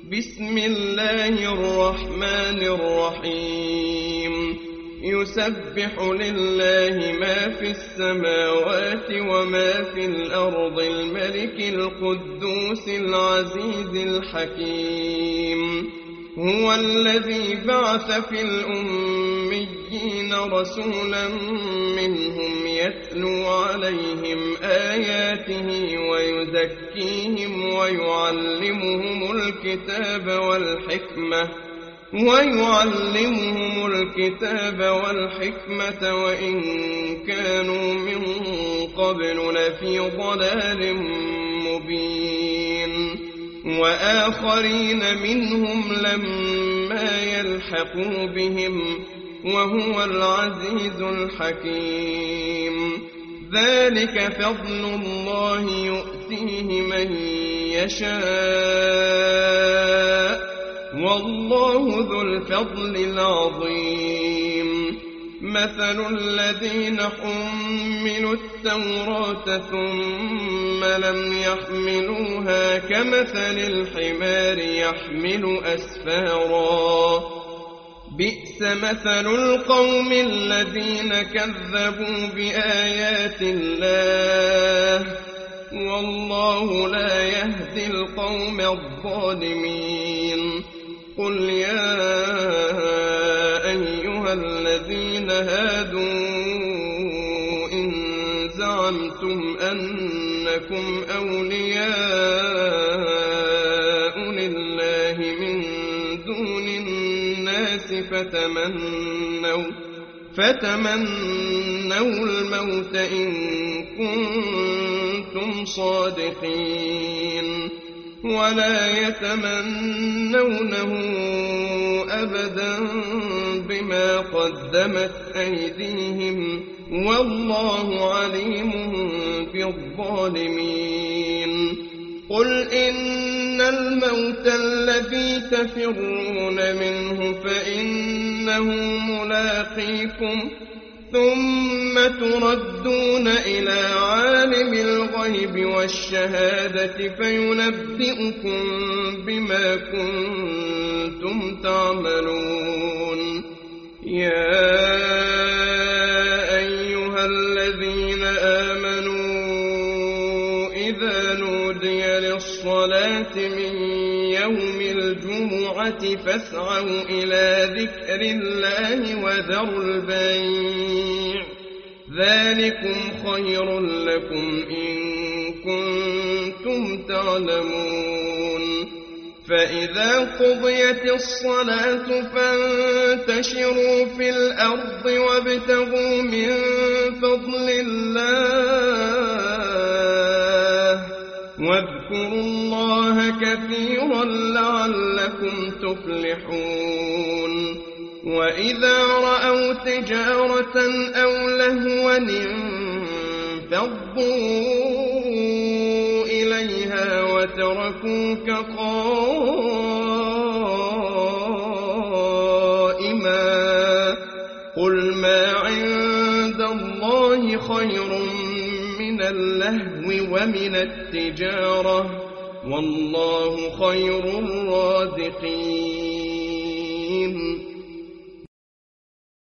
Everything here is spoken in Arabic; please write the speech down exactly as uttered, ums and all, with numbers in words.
بسم الله الرحمن الرحيم يسبح لله ما في السماوات وما في الأرض الملك القدوس العزيز الحكيم هو الذي بعث في الأميين رسولا منهم يتلو عليهم آياته ويزكيهم ويعلمهم الكتاب والحكمة ويعلمهم الكتاب والحكمة وإن كانوا من قبل لفي ضلال مبين وآخرين منهم لما يلحقوا بهم وهو العزيز الحكيم ذلك فضل الله يؤتيه من يشاء والله ذو الفضل العظيم مثل الذين حملوا التوراة ثم لم يحملوها كمثل الحمار يحمل أسفارا بئس مثل القوم الذين كذبوا بآيات الله والله لا يهدي القوم الظالمين قل يا أيها الذين هادوا إن زعمتم أنكم أولياء لله من دون الناس فتمنوا فتمنوا الموت إن كنتم صادقين ولا يتمنونه أبدا بما قدمت أيديهم والله عليم بالظالمين قل إن الموت الذي تفرون منه فإنه ملاقيكم ثم تردون إلى عالم الغيب والشهادة فينبئكم بما كنتم تعملون يا أيها الذين آمنوا إذا نودي للصلاة من يوم الجمعة فاسعوا إلى ذكر الله وذروا البيع ذلكم خير لكم إن كنتم تعلمون فإذا قضيت الصلاة فانتشروا في الأرض وابتغوا من فضل الله واذكروا الله كثيرا لعلكم تفلحون وإذا رأوا تجارة أو لهوا انفضوا إليها وتركوك قائما قل ما عند الله خير من اللهو ومن التجارة والله خير الرازقين